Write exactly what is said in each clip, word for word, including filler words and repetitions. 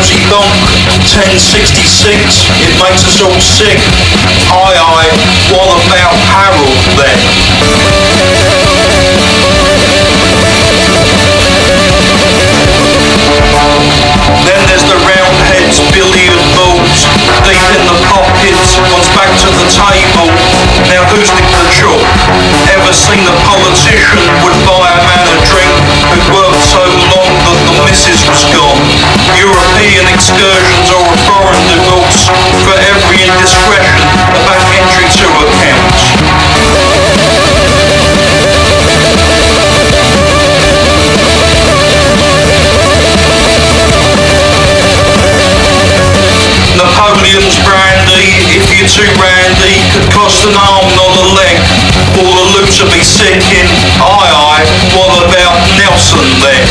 Rosie Donk, ten sixty-six, it makes us all sick. Aye aye, what about Harold then? Then there's the roundheads, billiard balls, deep in the pockets, one's back to the table. Now who's the job? Ever seen a politician would buy a man a drink who'd worked so long that the missus was gone? European excursions or a foreign divorce for every indiscretion, a back entry to accounts. Napoleon's brandy, if you're too randy, could cost an arm, not a leg. All the loops will be sicking. Aye aye, what about Nelson then?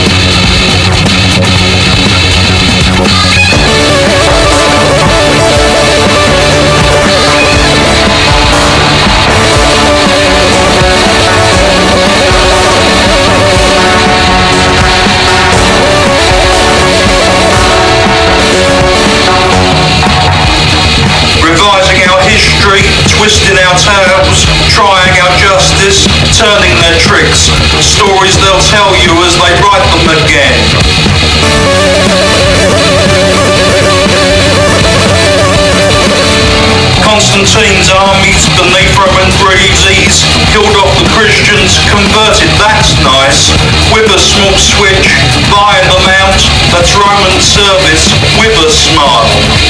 Revising our history, twisting our tails, trying our justice, turning their tricks. Stories they'll tell you as they write them again. Constantine's armies beneath Roman breezes killed off the Christians, converted, that's nice. With a small switch, buying them out, that's Roman service with a smile.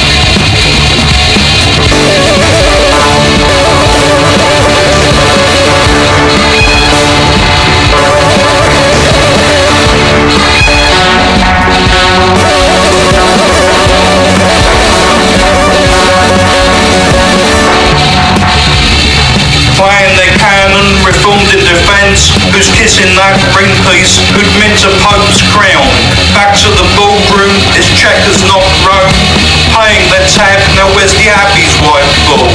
Playing their cannon, reformed in defence, who's kissing that ring piece, who'd mint a pope's crown. Back to the ballroom, it's checkers not Rome. Paying their tab, now where's the Abbey's white ball?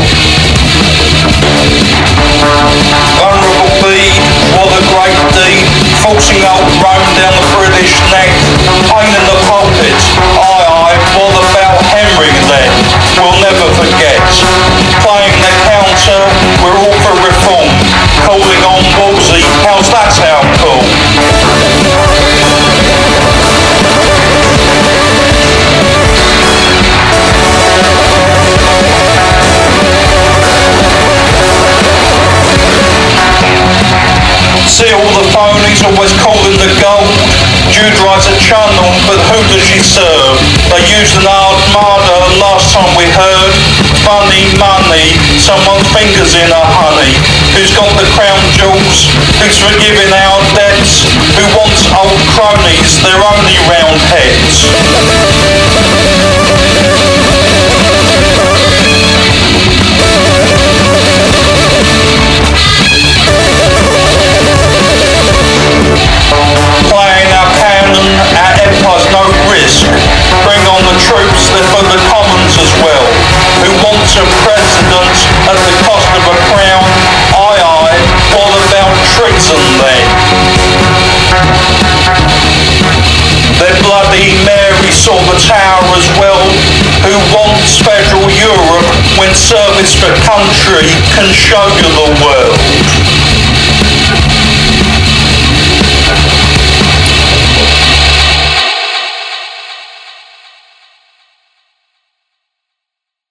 Honourable Bede, what a great deed, forcing old Rome down the British neck, pain in the pulpit. Aye aye, what about Henry then? We'll never forget. Playing the counter, we're all for reform. Calling on Wolsey, how's that sound cool? See all the phonies always calling the gold. Jude rides a channel, but who does she serve? They used an armada last time we heard. Funny money, someone's fingers in her honey. Who's got the crown jewels? Who's forgiving our debts? Who wants old cronies? They're only round heads. Playing our cannon, our empire's no risk. Bring on the troops, they're for the commons as well. Who wants a president at the cost of a crown? Aye aye, what about treason then? Their bloody Mary saw the tower as well. Who wants federal Europe when service for country can show you the world?